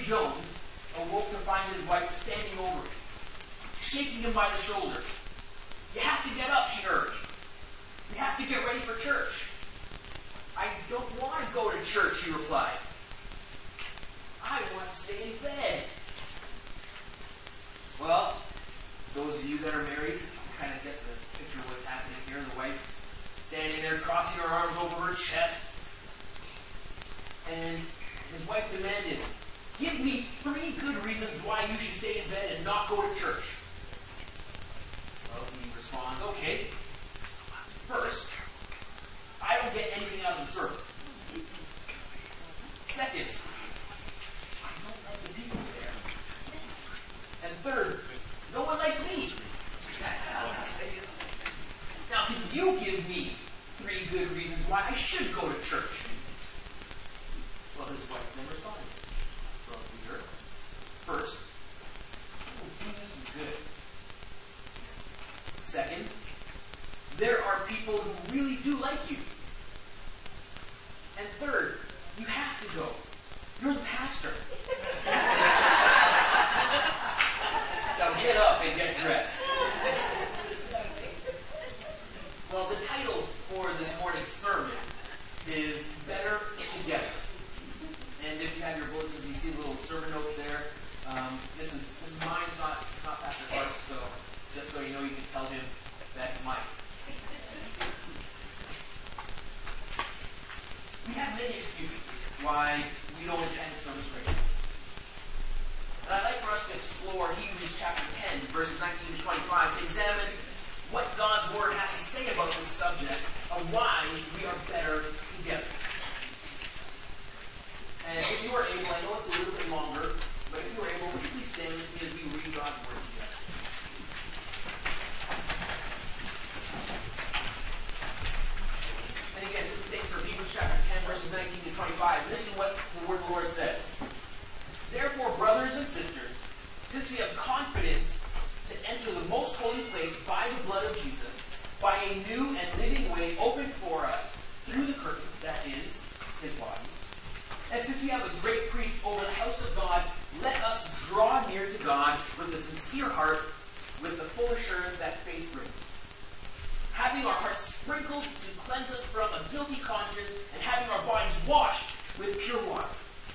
Jones awoke to find his wife standing over him, shaking him by the shoulder. "You have to get up," she urged. "You have to get ready for church." "I don't want to go to church," he replied. "I want to stay in bed." Well, those of you that are married kind of get the picture of what's happening here. The wife standing there, crossing her arms over her chest. And his wife demanded, "Give me 3 good reasons why you should stay in bed and not go to church." Well, he responds, "Okay, first, I don't get anything out of the service. Second, I don't like the people there. And third, no one likes me. Now, can you give me 3 good reasons why I should go to church?" Well, his wife then responded, "Well, Peter, first, it will do you some good. Second, there are people who really do like you. And third, you have to go. You're the pastor." Now get up and get dressed. Well, the title for this morning's sermon is Better Together. And if you have your bulletins, you see little sermon notes there. This is mine, it's not Pastor Clark's, so just so you know, you can tell him that's mine. We have many excuses why we don't attend service regularly. And I'd like for us to explore Hebrews chapter 10, verses 19 to 25, to examine what God's Word has to say about this subject of why we are better together. And if you are able, I know it's a little bit longer, but if you are able, would you please stand with me as we read God's Word together? And again, this is taken from Hebrews chapter 10, verses 19 to 25. Listen to what the Word of the Lord says. "Therefore, brothers and sisters, since we have confidence to enter the most holy place by the blood of Jesus, by a new and living way opened for us through the curtain, that is, his body, and since we have a great priest over the house of God, let us draw near to God with a sincere heart, with the full assurance that faith brings. Having our hearts sprinkled to cleanse us from a guilty conscience, and having our bodies washed with pure water.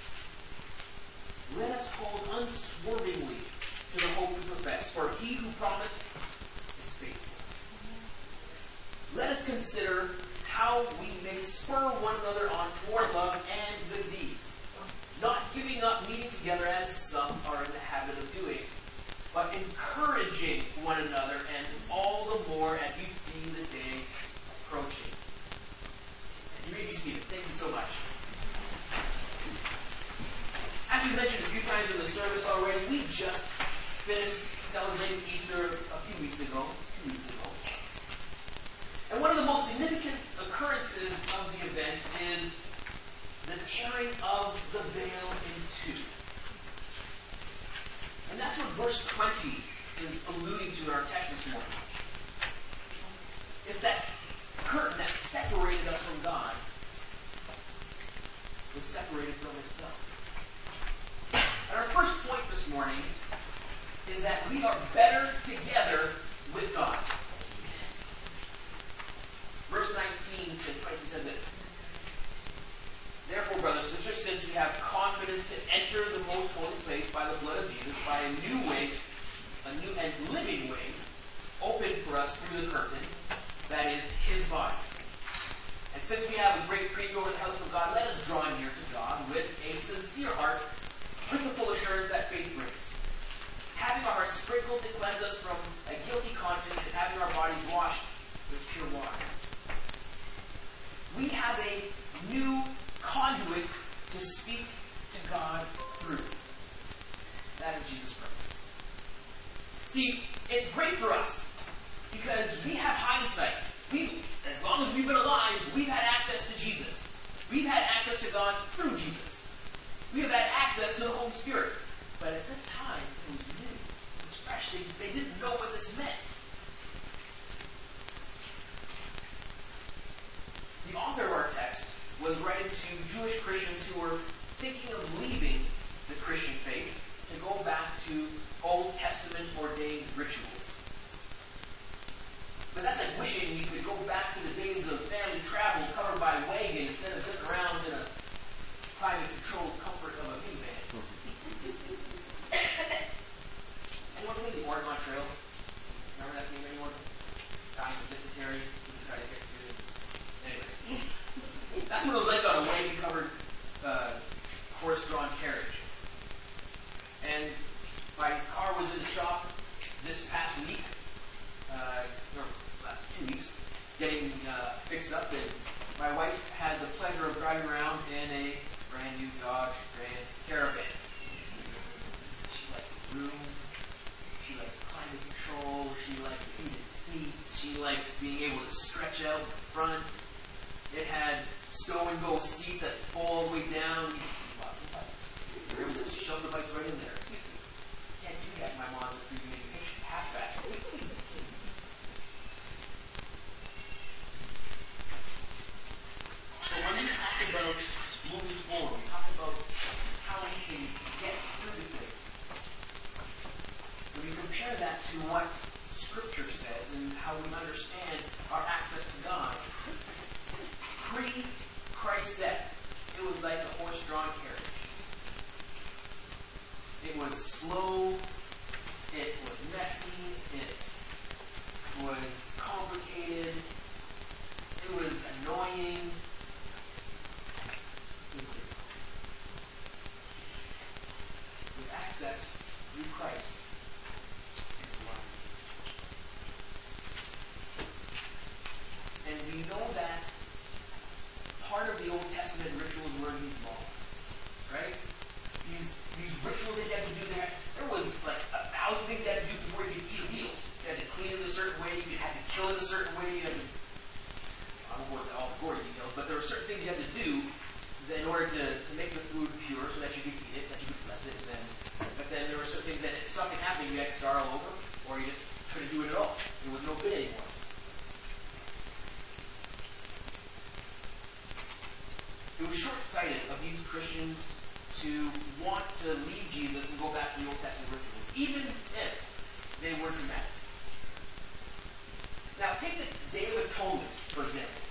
Let us hold unswervingly to the hope we profess, for he who promised is faithful. Let us consider how we may spur one another on toward love and good deeds, not giving up meeting together as some are in the habit of doing, but encouraging one another, and all the more as you see the day approaching." And you may be seated. Thank you so much. As we mentioned a few times in the service already, we just finished celebrating Easter a few weeks ago, 2 weeks ago. And one of the most significant occurrences of the event is the tearing of the veil in two. And that's what verse 20 is alluding to in our text this morning. It's that curtain that separated us from God was separated from itself. And our first point this morning is that we are better together with God. Verse 19 to 22 says this. "Therefore, brothers and sisters, since we have confidence to enter the most holy place by the blood of Jesus, by a new way, a new and living way, opened for us through the curtain, that is, his body. And since we have a great priest over the house of God, let us draw near to God with a sincere heart, with the full assurance that faith brings. Having our hearts sprinkled to cleanse us from a guilty conscience, and having our bodies washed with pure water." We have a new conduit to speak to God through. That is Jesus Christ. See, it's great for us because we have hindsight. As long as we've been alive, we've had access to Jesus. We've had access to God through Jesus. We have had access to the Holy Spirit. But at this time, it was new. It was fresh. They didn't know what this meant. The author of our text was writing to Jewish Christians who were thinking of leaving the Christian faith. those seats that fall all the way down. Lots of bikes. You're able to shove the bikes right in there. Can't do that. My mom was 3D pictures half back. But when we talk about moving forward, we talk about how we can get through the things. When we compare that to what Scripture says and how we understand our access to God, pre-Christ's death, it was like a horse-drawn carriage. It was slow, it was messy, it was complicated, it was annoying. With access through Christ is life. And we know that part of the Old Testament rituals were these laws, right? These rituals that you had to do there was like 1,000 things you had to do before you could eat a meal. You had to clean it a certain way, you had to kill it a certain way, you had to, I don't know all the gory details, but there were certain things you had to do in order to make the food pure so that you could eat it, that you could bless it, but then there were certain things that if something happened, you had to start all over, or you just couldn't do it at all. It was no good anymore. It was short-sighted of these Christians to want to leave Jesus and go back to the Old Testament rituals, even if they were dramatic. Now, take the Day of Atonement, for example.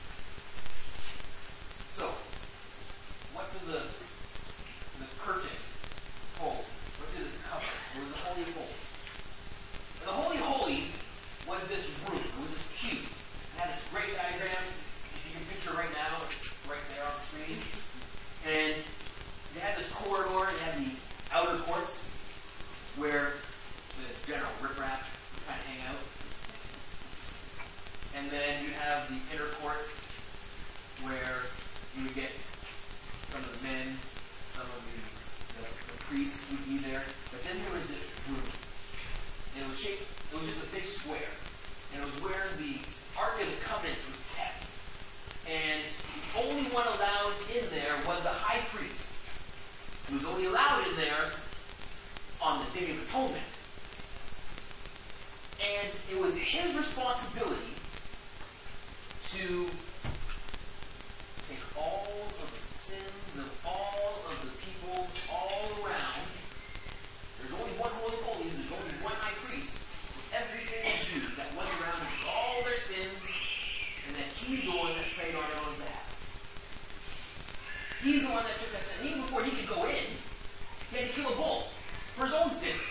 So, what did the curtain hold? What did it cover? It was the Holy of Holies. And the Holy of Holies was this room. It was this cube. It had this great diagram. If you can picture right now, it's right there on the screen. And they had this corridor, and they had the outer courts where the general riffraff would kind of hang out. And then you have the inner courts where you would get some of the men, some of the priests would be there. But then there was this room. And it was just a big square. And it was where the Ark of the Covenant was kept. And the only one allowed in there was the high priest. He was only allowed in there on the Day of Atonement. And it was his responsibility to take all of the sins of all of the people all around. There's only one Holy of Holies, there's only one high priest. Every single Jew that was around with all their sins, and that he's the one that prayed on their own behalf. He's the one that took that sin. Even before he could go in, he had to kill a bull for his own sins.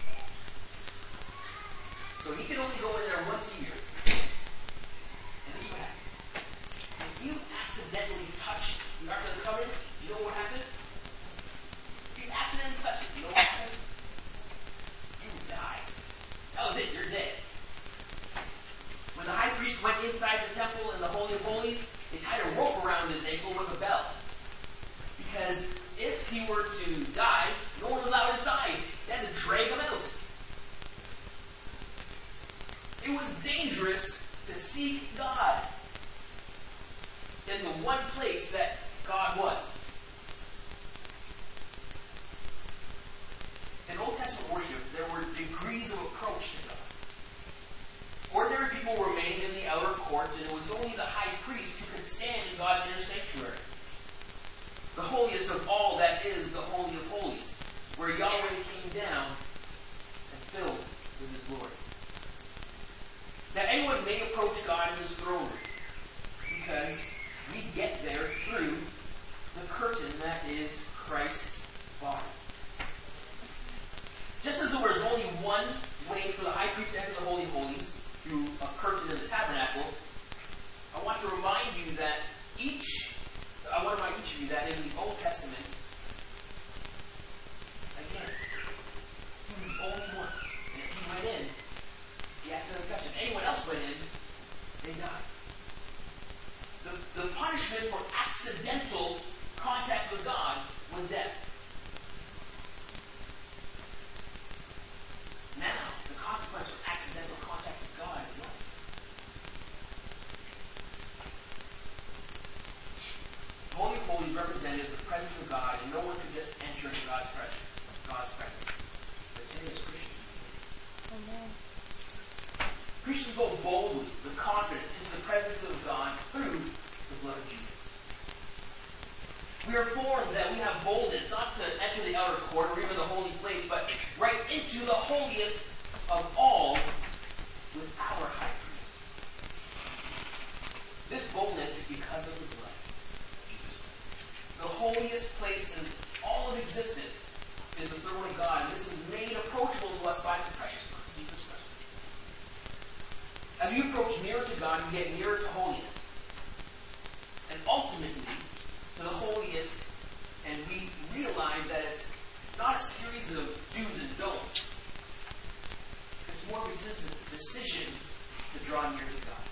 So he could only go in there once a year. And this is what happened. If you accidentally touched the Ark of the Covenant, you know what happened? If you accidentally touched it, you know what happened? You would die. That was it. You're dead. When the high priest went inside the temple in the Holy of Holies, they tied a rope around his ankle with a bell. Because if he were to die, no one was allowed inside. They had to drag him out. It was dangerous to seek God in the one place that God was. In Old Testament worship, there were degrees of approach to God. Ordinary people remained in the outer court, and it was only the high priest who could stand in God's inner sanctuary. The holiest of all that is the Holy of Holies, where Yahweh came down and filled with His glory. Now, anyone may approach God in His throne room, because we get there through the curtain that is Christ's body. Just as there was only one way for the high priest to enter the Holy of Holies, through a curtain in the tabernacle, I want to remind you that each of you that in the Old Testament, again, he was the only one. And if he went in, he accidentally touched it. Anyone else went in, they died. The punishment for accidental contact with God was death. Now, the consequence for accidental contact with God is life. The presence of God, and no one could just enter into God's presence. But today is Christian. Amen. Christians go boldly, with confidence, into the presence of God through the blood of Jesus. We are formed that we have boldness, not to enter the outer court or even the holy place, but right into the holiest of all with our high priest. This boldness is because of the blood of Jesus Christ. The holiest place in all of existence is the throne of God, and this is made approachable to us by the precious blood of Jesus Christ. As we approach nearer to God, we get nearer to holiness. And ultimately, to the holiest, and we realize that it's not a series of do's and don'ts. It's more of a decision to draw near to God.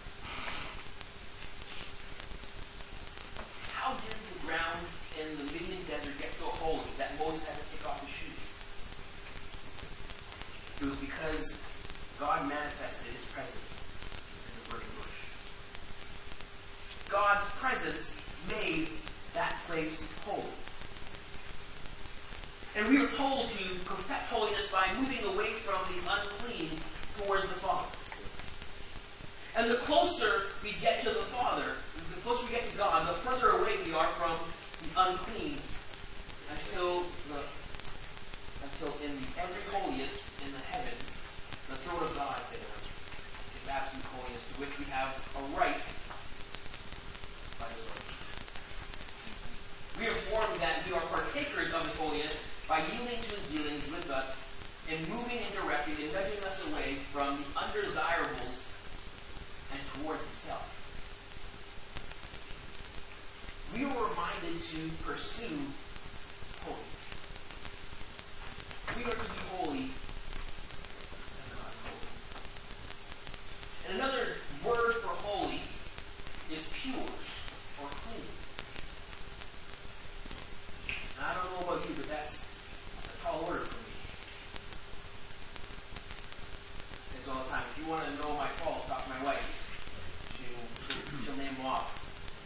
How did the ground in the Midian desert get so holy that Moses had to take off his shoes? It was because God manifested his presence in the burning bush. God's presence made that place holy. And we are told to perfect holiness by moving away from the unclean towards the Father. And the closer we get to the Father, the closer we get to God, the further away we are from the unclean until in the ever holiest in the heavens, the throne of God there is absolute holiness, to which we have a right by the Lord. We are formed that we are partakers of his holiness by yielding to his dealings with us and moving and directing and nudging us away from the undesirables and towards himself. We were reminded to pursue holiness. We are to be holy as God is holy. And another word for holy is pure or clean. And I don't know about you, but that's a tall word for me. I say this all the time. If you want to know my faults, talk to my wife. She'll name them off.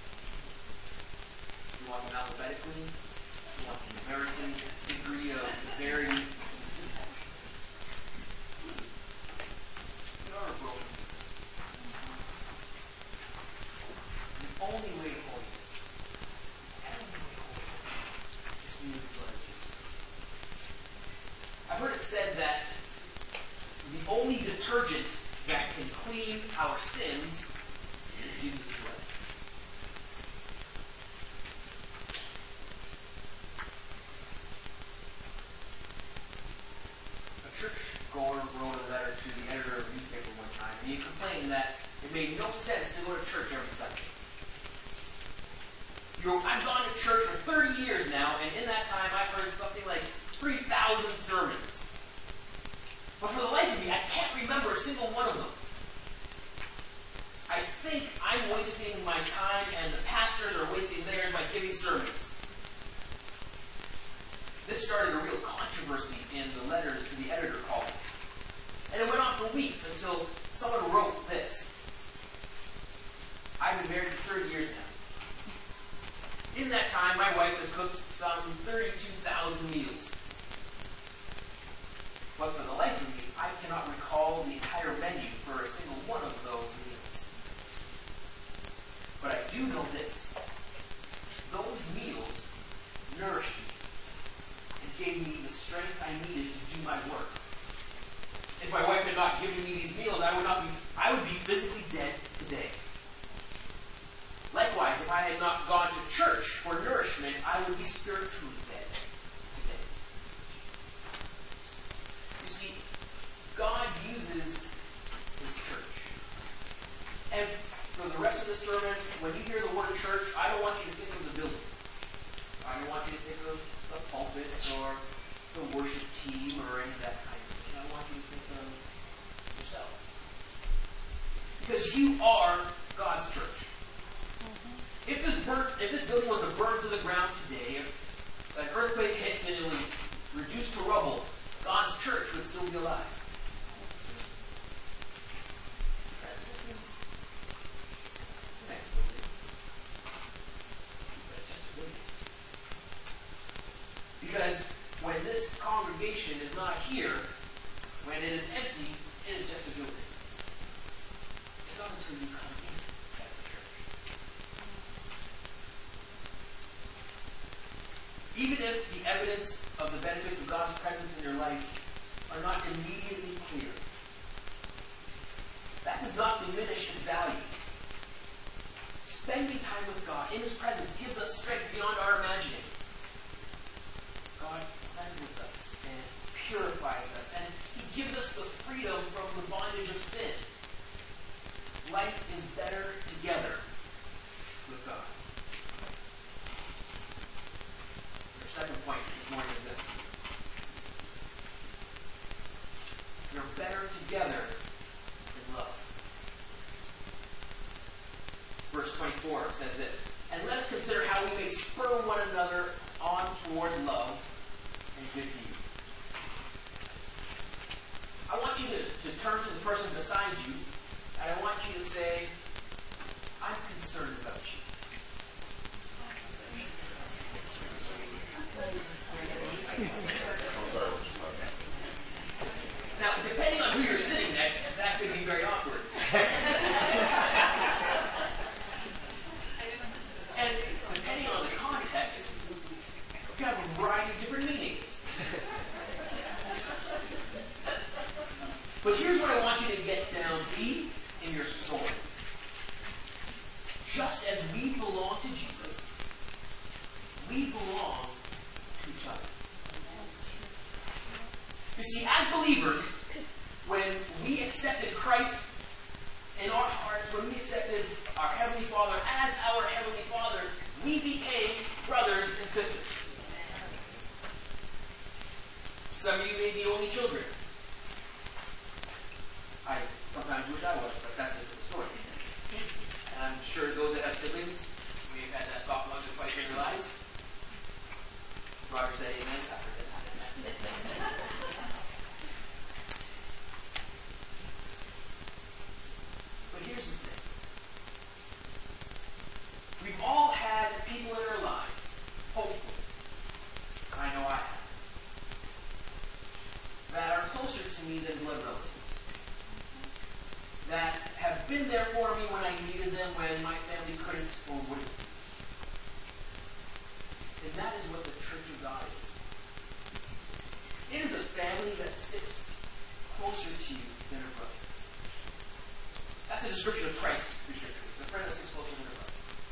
You want them alphabetically? You want the numerical degree of severity? We are broken. The only way to holiness, just through the blood of Jesus. I've heard it said that the only detergent that can clean our sins is Jesus' blood. A churchgoer wrote a letter to the editor of a newspaper one time, and he complained that it made no sense to go to church every Sunday. I've gone to church for 30 years now, and in that time I've heard something like 3,000 sermons. But for the life of me, I can't remember a single one of them. I think I'm wasting my time, and the pastors are wasting theirs by giving sermons. This started a real controversy in the letters to the editor column. And it went on for weeks until someone wrote this. I've been married for 30 years now. In that time, my wife has cooked some 32,000 meals. But for the life of me, I cannot recall the entire menu for a single one of those meals. But I do know this. Those meals nourished me and gave me the strength I needed to do my work. If my wife had not given me these meals, I would be physically dead today. Likewise, if I had not gone to church for nourishment, I would be spiritually dead today. You see, God uses his church. And for the rest of the sermon, when you hear the word church, I don't want you to think of the building. I don't want you to think of the pulpit or the worship team or any of that kind of thing. I want you to think of yourselves. Because you are God's church. If this building was to burn to the ground today, if an earthquake hit and it was reduced to rubble, God's church would still be alive. Because this is the next building. That's just a building. congregation is not here, when it is empty, it is just a building. It's not until you come in that's church. Even if the evidence of the benefits of God's presence in your life are not immediately clear, that does not diminish its value. Spending time with God in His presence gives us strength beyond our imagining. God cleanses us and purifies us, and He gives us the freedom from the bondage of sin. Life is better together with God. Our second point this morning is this. We're better together in love. Verse 24 says this, and let us consider how we may spur one another on toward love and good deeds. I want you to turn to the person beside you, and I want you to say, I'm concerned about you. Now, depending on who you're sitting next, that could be very awkward. And depending on the context, you have a variety of different meanings. But here's what I want you to get down deep in your soul. Just as we belong to Jesus, we belong to each other. You see, as believers, when we accepted Christ in our hearts, when we accepted our Heavenly Father as our Heavenly Father, we became brothers and sisters. Some of you may be only children. I sometimes wish I was, but that's a different story. And I'm sure those that have siblings may have had that thought once or twice in their lives. Roger said amen. But here's the thing. We've all had people in our lives, hopefully, I know I have, that are closer to me than blood relatives. That have been there for me when I needed them, when my family couldn't or wouldn't. And that is what the Church of God is. It is a family that sticks closer to you than a brother. That's a description of Christ through Scripture. It's a friend that sticks closer than a brother.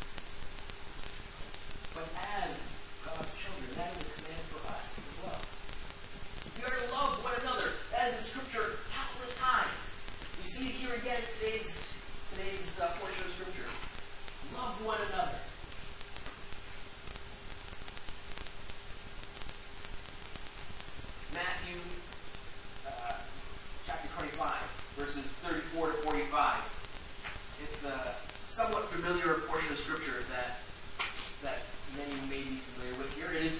But as God's children, that is a command for us as well. We are to love one another. That is in Scripture countless times. We see it here again in today's portion of Scripture. Love one another. Matthew chapter 25, verses 34 to 45. It's a somewhat familiar portion of Scripture that many may be familiar with here. It is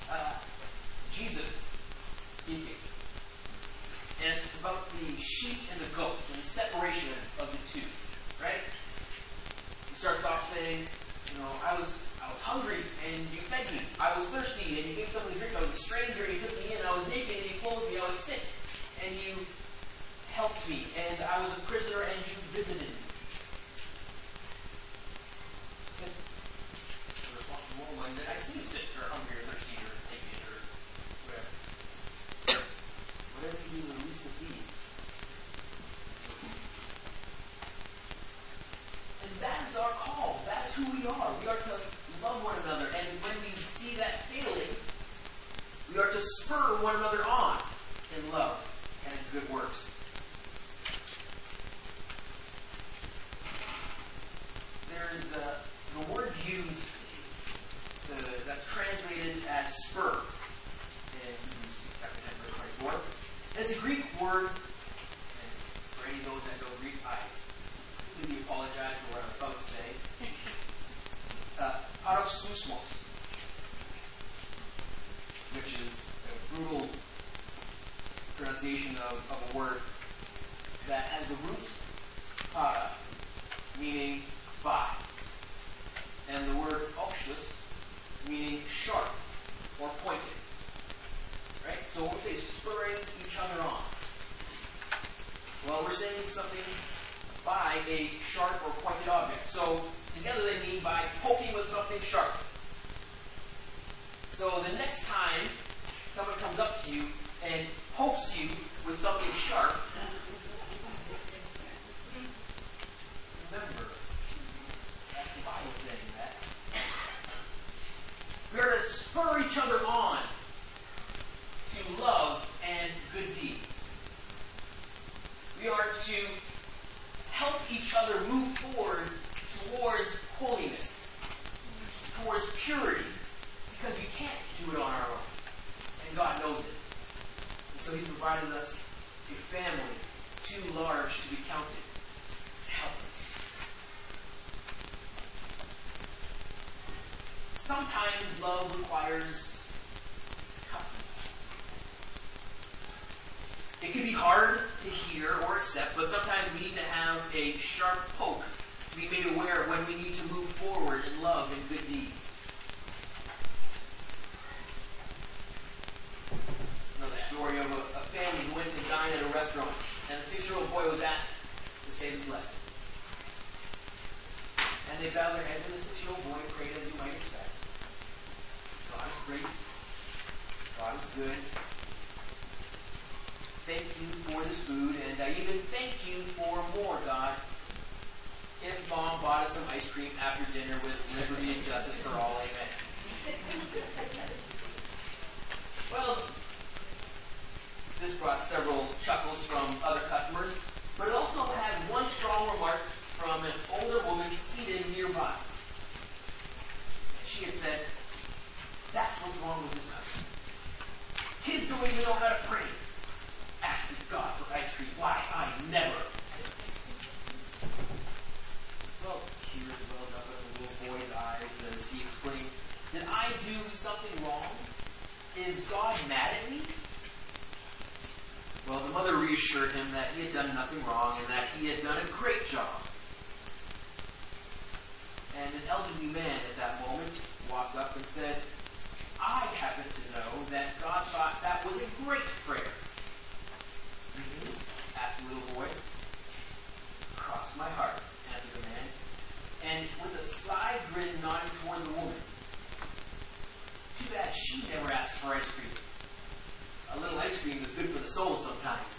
Jesus speaking. And it's about the sheep and the goats and the separation of the two. Right? He starts off saying, I was hungry and you fed me. I was thirsty and you gave something to drink. I was a stranger and you took me in. I was naked and you clothed me. I was sick and you helped me. And I was a prisoner and you visited me. He said, the responsible woman, did I see you sick or hungry or thirsty or naked or whatever? Whatever you do the least of these. And that is our call. That is who we are. We are to love one another. And when we see that failing, we are to spur one another on in love and in good works. There's the word used that's translated as spur in Hebrews chapter 10, verse 24. And it's a Greek word, and for any of those that know Greek, I completely apologize for what I'm about to say. Paroxysmos, which is a brutal pronunciation of a word that has the root para, meaning by, and the word oxus, meaning sharp or pointed. Right? So when we say spurring each other on, well, we're saying something by a sharp or pointed object. So together they mean by poking with something sharp. So the next time someone comes up to you and pokes you with something sharp, remember, that's the Bible saying that. We are to spur each other on to love and good deeds. We are to help each other move forward towards holiness, towards purity, because we can't do it on our own. And God knows it. And so He's provided us a family too large to be counted to help us. Sometimes love requires toughness. It can be hard to hear or accept, but sometimes we need to have a sharp poke to be made aware of when we need to move forward in love and good deeds. Another story of a family who went to dine at a restaurant, and the 6-year-old boy was asked to say the blessing. And they bowed their heads, and the 6-year-old boy prayed as you might expect. God is great. God is good. Thank you for this food, and I even thank you for more, God. If Mom bought us some ice cream after dinner with liberty and justice for all, amen. Well, this brought several chuckles from other customers, but it also had one strong remark from an older woman seated nearby. She had said, "That's what's wrong with this country. Kids don't even know how to pray. Asking God for ice cream. Why? I never." Well, tears welled up in the little boy's eyes as he exclaimed, "Did I do something wrong? Is God mad at me?" Well, the mother reassured him that he had done nothing wrong and that he had done a great job. And an elderly man at that moment walked up and said, "I happen to know that God thought that was a great prayer." Asked the little boy. "Cross my heart," answered the man, and with a sly grin nodding toward the woman. Too bad she never asked for ice cream. A little ice cream is good for the soul sometimes.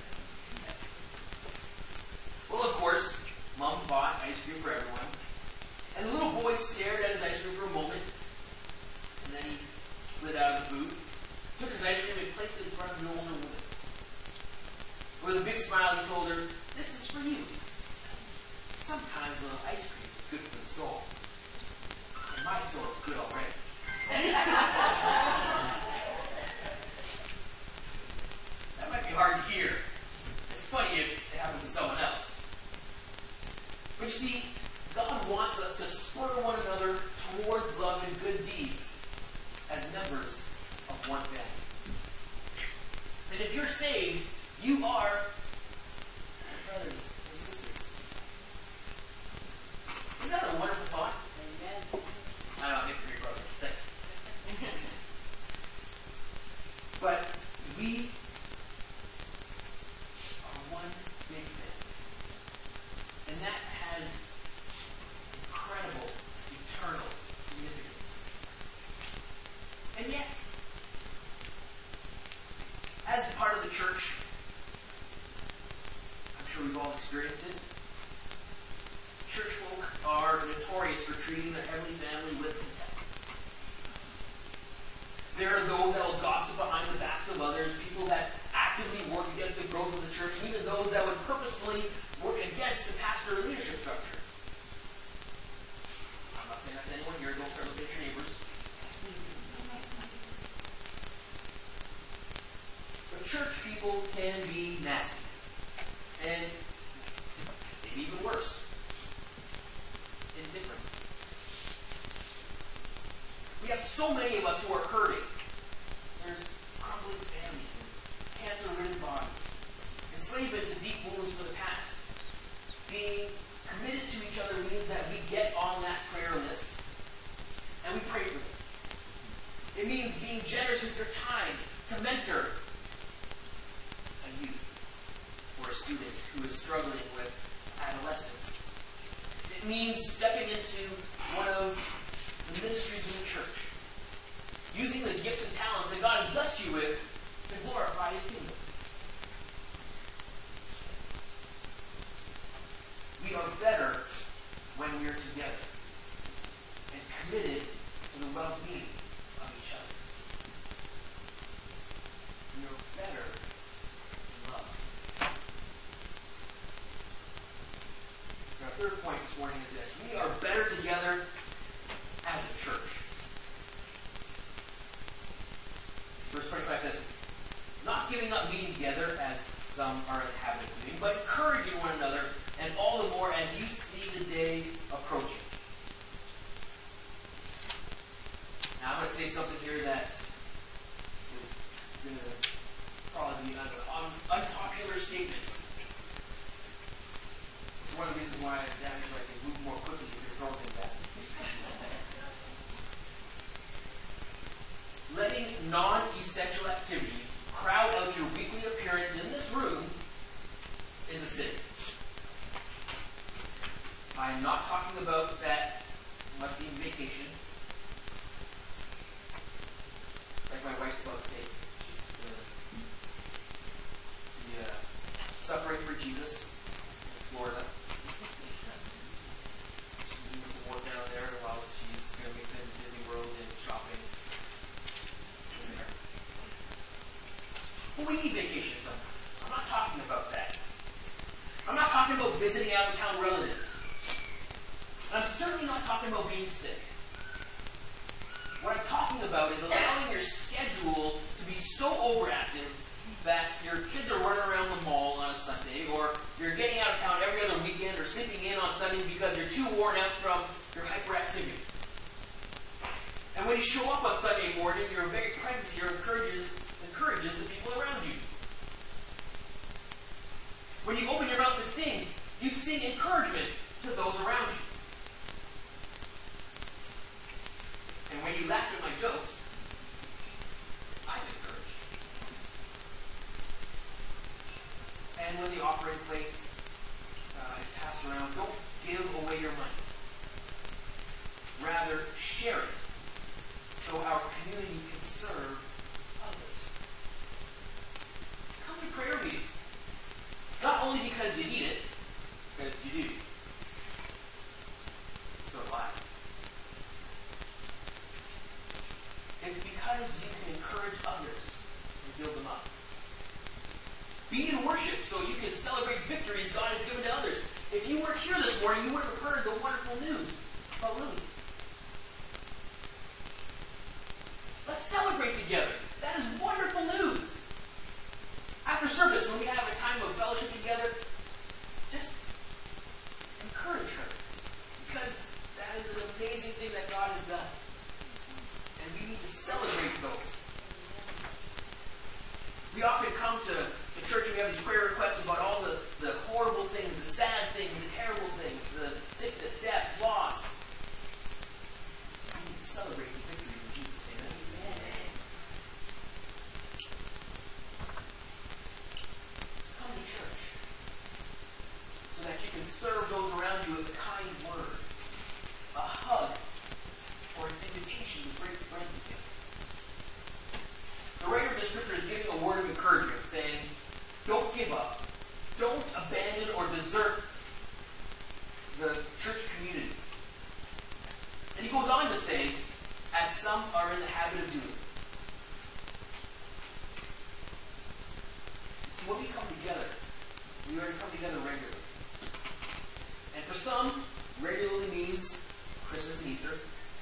Well, of course, Mom bought ice cream for everyone, and the little boy stared at his ice cream for a moment, and then he slid out of the booth, took his ice cream and placed it in front of the older woman. With a big smile, he told her, "This is for you. Sometimes a little ice cream is good for the soul. And my soul is good already." That might be hard to hear. It's funny if it happens to someone else. But you see, God wants us to spur one another towards love and good deeds as members of one family. And if you're saved, you are brothers and sisters. Isn't that a wonderful thought? Amen. I don't make three brothers. Thanks. But we are one big family. And that has incredible, eternal significance. And yet, as part of the church, I'm sure we've all experienced it, church folk are notorious for treating their heavenly family with contempt. There are those that will gossip behind the backs of others, people that actively work against the growth of the church, and even those that would purposefully work against the pastor or leadership structure. I'm not saying that's anyone here. Don't start looking at your neighbors. But church people can be nasty. And maybe even worse. Indifferent. We have so many of us who are hurting. There's crumbling families and cancer-ridden bodies, enslavement to deep wounds from the past. Being committed to each other means that we get on that prayer list and we pray for them. It means being generous with your time to mentor student who is struggling with adolescence. It means stepping into one of the ministries in the church, using the gifts and talents that God has blessed you with to glorify His kingdom. We are better when we are together and committed to the well-being of each other. We are better in love. Our third point this morning is this. We are better together as a church. Verse 25 says, not giving up meeting together as some are in the habit of doing, but encouraging one another, and all the more as you see the day approaching. Now I'm going to say something here that is going to probably be an unpopular statement. It's one of the reasons why Dad is like to move more quickly if you're throwing things at me. Letting non-essential activities crowd out your weekly appearance in this room is a sin. I'm not talking about that must be vacation. Like my wife's about to take. She's going to be suffering for Jesus in Florida. She's doing some work down there while she's going to mix in Disney World and shopping in there. But we need vacation sometimes. I'm not talking about that. I'm not talking about visiting out-of-town relatives. I'm certainly not talking about being sick. What I'm talking about is allowing your schedule to be so overactive that your kids are running around the mall on a Sunday, or you're getting out of town every other weekend, or sleeping in on Sunday because you're too worn out from your hyperactivity. And when you show up on Sunday morning, your very presence here encourages the people around you. When you open your mouth to sing, you sing encouragement to those around you. And when you laugh at my jokes, I'm encouraged. And when the offering plate is passed around, don't give away your money. Rather, share it so our community can serve others. Come to prayer meetings. Not only because you need it, because you do. So do I. It's because you can encourage others and build them up. Be in worship so you can celebrate victories God has given to others. If you weren't here this morning, you wouldn't have heard the wonderful news about Lily. Let's celebrate together. That is wonderful news. After service, when we have a time of fellowship together, just encourage her. Because that is an amazing thing that God has done. And we need to celebrate those. We often come to the church and we have these prayer requests about all the horrible things, the sad things, the terrible things, the sickness, death, loss. We need to celebrate the victories of Jesus. Amen. Come to church so that you can serve those around you with a kind word, a hug, or an invitation to break bread together. The writer of the scripture is giving a word of encouragement, saying, don't give up. Don't abandon or desert the church community. And he goes on to say, as some are in the habit of doing. See, when we come together, we are to come together regularly. And for some, regularly means Christmas and Easter.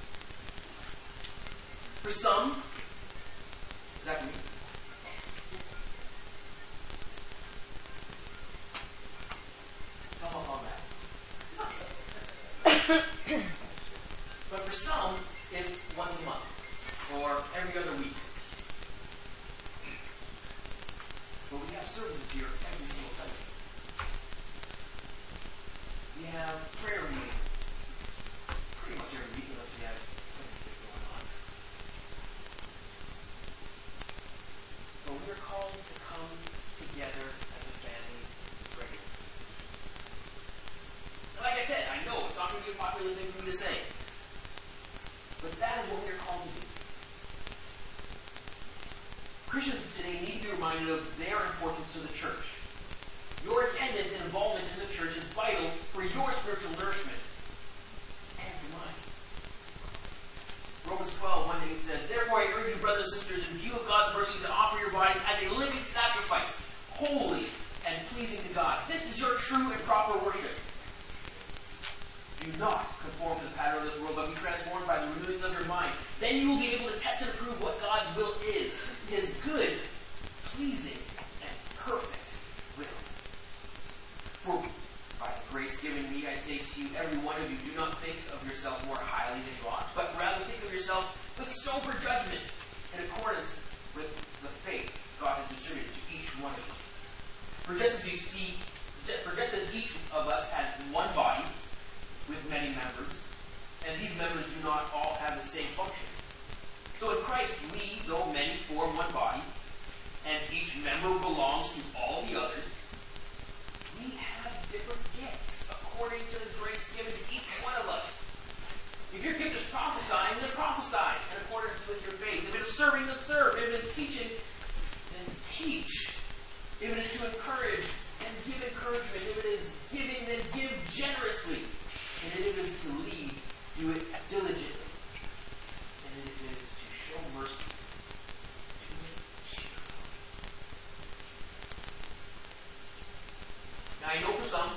For some, exactly. Come up on that. But for some, it's once a month or every other week. But we have services here every single Sunday. We have prayer meeting pretty much every week unless we have something big going on. But we are called to come together as a family not going to be a popular thing for me to say. But that is what we are called to do. Christians today need to be reminded of their importance to the church. Your attendance and involvement in the church is vital for your spiritual nourishment and for mine. Romans 12:1-8 says, "Therefore I urge you, brothers and sisters, in view of God's mercy, to offer your bodies as a living sacrifice, holy and pleasing to God. This is your true and proper worship. Do not conform to the pattern of this world, but be transformed by the renewing of your mind. Then you will be able to test and approve what God's will is, His good, pleasing, and perfect will. For by the grace given me, I say to you, every one of you, do not think of yourself more highly than you ought, but rather think of yourself with sober judgment, in accordance with the faith God has distributed to each one of you. For just as each of us has one body with many members, and these members do not all have the same function. So in Christ we, though many, form one body, and each member belongs to all the others. We have different gifts according to the grace given to each one of us. If your gift is prophesying, then prophesy in accordance with your faith. If it is serving, then serve. If it is teaching, then teach. If it is to encourage, then give encouragement. If it is giving, then give generously. And if it is to lead, do it diligently. And if it is to show mercy, do it cheerfully. Now I know for some,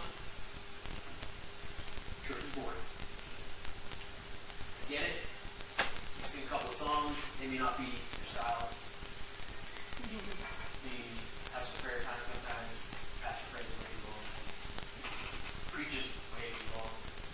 church is boring. I get it. You sing a couple of songs, they may not be your style. Maybe have some prayer time sometimes. Pastor prays way too long. Preaches way too long.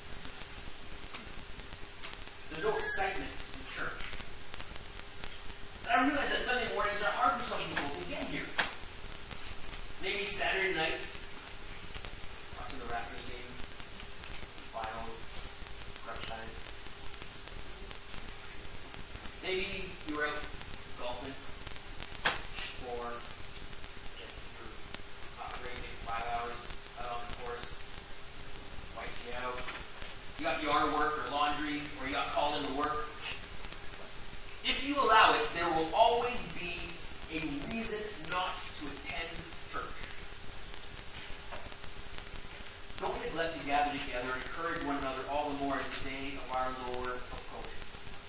There's no excitement in church. And I realize that Sunday mornings are hard for some people to get here. Maybe Saturday night, watching the Raptors game, finals, crunch time. Maybe you were out golfing, or you're operating 5 hours out on the course, wipes you out. You got yard work or laundry, or you got called into work. If you allow it, there will always be a reason not to attend church. Don't neglect to gather together and encourage one another all the more as the day of our Lord approaches.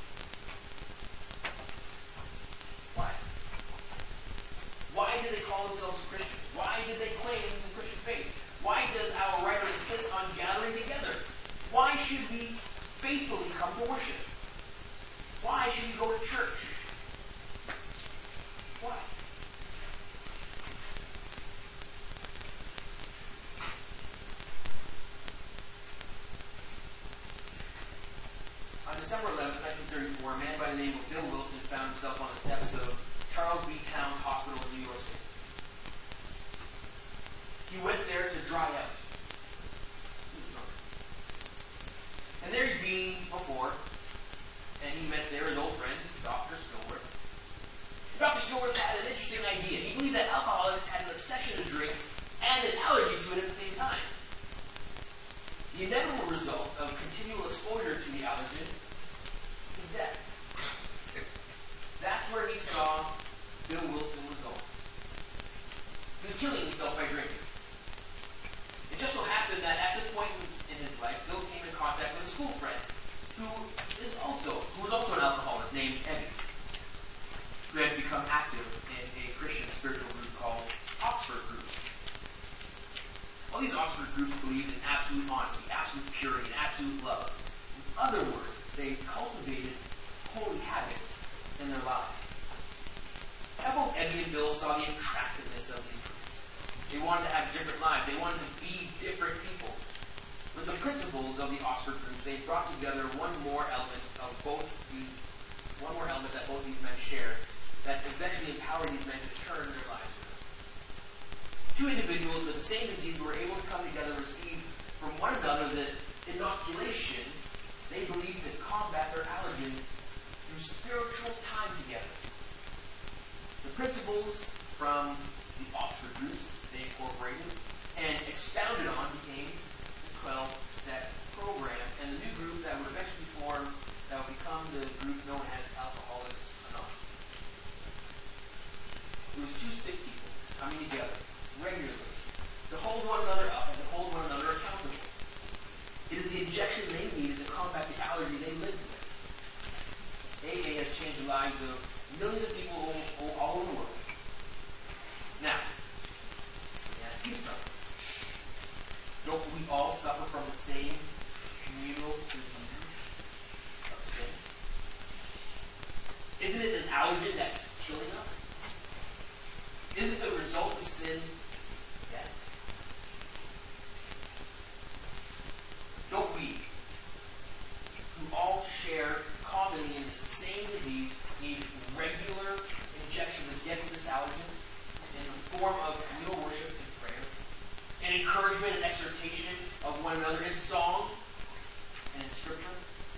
Why? Why do they call themselves Christians? Why did they claim the Christian faith? Why does our writer insist on gathering together? Why should we faithfully come to worship? Why should we go to church? Why? On December 11th, 1934, a man by the name of Bill Wilson found himself on the steps of Charles B. Towns Hospital in New York City. He went there to dry out. And there he'd been before, and he met there an old friend, Dr. Stillworth. Dr. Stillworth had an interesting idea. He believed that alcoholics had an obsession to drink and an allergy to it at the same time. The inevitable result of continual exposure to the allergen is death. That's where he saw Bill Wilson was going. He was killing himself by drinking. It just so happened that at this point in his life, Bill came in contact with a school friend who was also an alcoholic named Eddie, who had become active in a Christian spiritual group called Oxford Groups. All these Oxford groups believed in absolute honesty, absolute purity, and absolute love. In other words, they cultivated holy habits in their lives. Now, both Eddie and Bill saw the attractiveness of these groups. They wanted to have different lives. They wanted to be different people. With the principles of the Oxford groups, they brought together one more element that both these men shared, that eventually empowered these men to turn their lives around. Two individuals with the same disease were able to come together and receive from one another the inoculation they believed could combat their allergen through spiritual time together. The principles from the Oxford groups they incorporated and expounded on became the 12-step program and the new group that would eventually form, that would become the group known as Alcoholics Anonymous. It was two sick people coming together regularly to hold one another up and to hold one another accountable. It is the injection they needed to combat the allergy they lived with. AA has changed the lives of millions of people all over the world. Now, let me ask you something. Don't we all suffer from the same communal disease of sin? Isn't it an allergen that's killing us? Isn't the result of sin death? Don't we, who all share commonly in the same disease, need regular injections against this allergen in the form of communal worship and prayer, and encouragement and exhortation of one another in song and in scripture?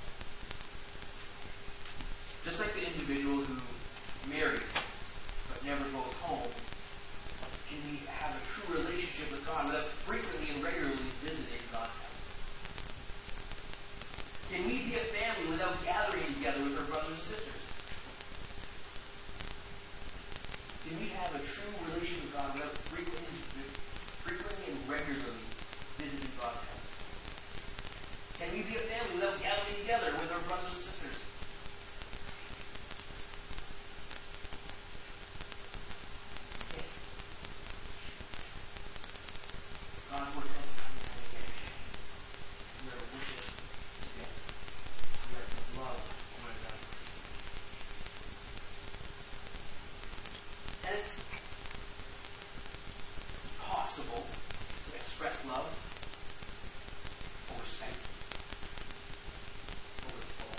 Just like the individual who marries but never goes home, can we have a true relationship with God without frequently and regularly visiting God's house? Can we be a family without gathering together with our brothers and sisters? Can we have a true relationship with God without frequently and regularly visiting God's house? Can we be a family without gathering together with our brothers and sisters? God's word tells us time and time again. We are to worship together. We are to love one another. And it's possible to express love or respect over the phone.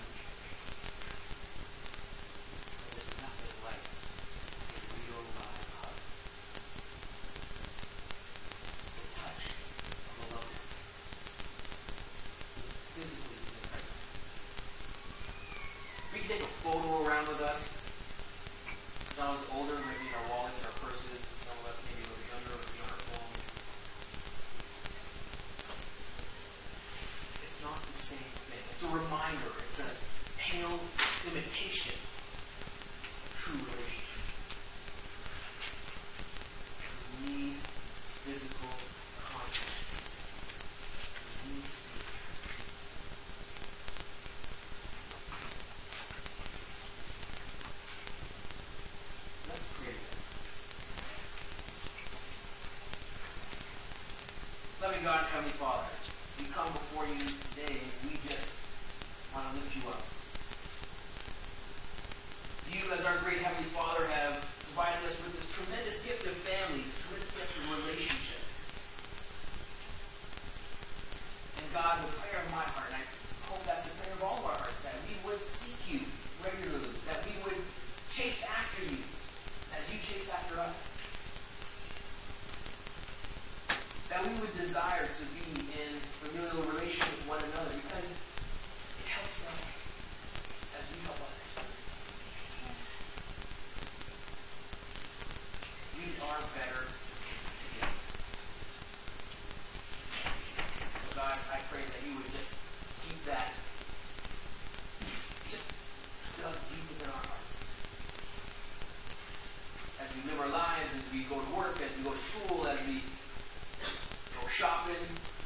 But there's nothing like a real live hug. The touch of a loved one. Physically in their presence. We can take a photo around with us. When I was older, maybe in our wallets, our purses, some of us maybe a little younger, maybe on our phones. It's not the same thing. It's a reminder. It's a pale imitation of true relationship. We need physical contact. We need to be there. Let's pray together. Loving God, Heavenly Father, we come before you today and we just want to lift you up. You, as our great Heavenly Father, have provided us with this tremendous gift of family, this tremendous gift of relationship. And God, the prayer of my heart, and I hope that's the prayer of all of our hearts, that we would seek you regularly, that we would chase after you as you chase after us. That we would desire to be in familial relationship with one another because it helps us as we help others. We are better together. So God, I pray that you would just keep that just dug deep within our hearts. As we live our lives, as we go to work, as we go to school, as we go shopping,